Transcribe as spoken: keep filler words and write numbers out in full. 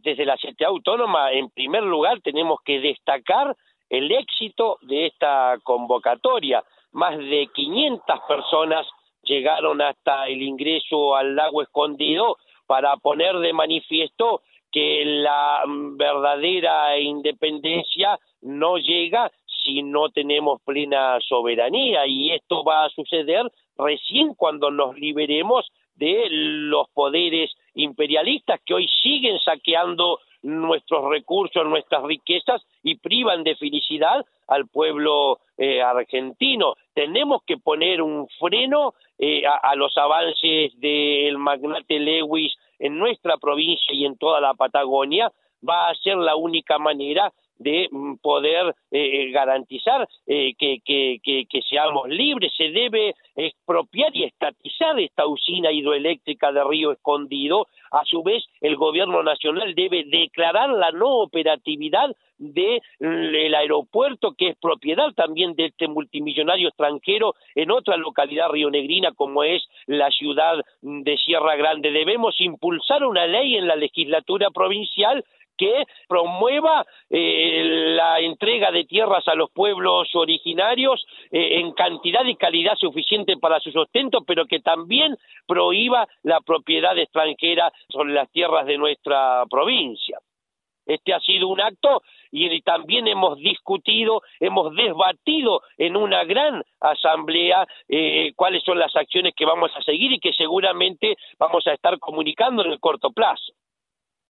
desde la C T A Autónoma, en primer lugar, tenemos que destacar el éxito de esta convocatoria. Más de quinientas personas llegaron hasta el ingreso al lago Escondido para poner de manifiesto que la verdadera independencia no llega si no tenemos plena soberanía, y esto va a suceder recién cuando nos liberemos de los poderes imperialistas que hoy siguen saqueando nuestros recursos, nuestras riquezas y privan de felicidad al pueblo eh, argentino. Tenemos que poner un freno eh, a, a los avances del magnate Lewis en nuestra provincia y en toda la Patagonia. Va a ser la única manera de poder eh, garantizar eh, que, que, que, que seamos libres. Se debe expropiar y estatizar esta usina hidroeléctrica de Río Escondido. A su vez, el gobierno nacional debe declarar la no operatividad del aeropuerto, que es propiedad también de este multimillonario extranjero, en otra localidad rionegrina como es la ciudad de Sierra Grande. Debemos impulsar una ley en la legislatura provincial que promueva eh, la entrega de tierras a los pueblos originarios eh, en cantidad y calidad suficiente para su sustento, pero que también prohíba la propiedad extranjera sobre las tierras de nuestra provincia. Este ha sido un acto y también hemos discutido, hemos debatido en una gran asamblea eh, cuáles son las acciones que vamos a seguir y que seguramente vamos a estar comunicando en el corto plazo.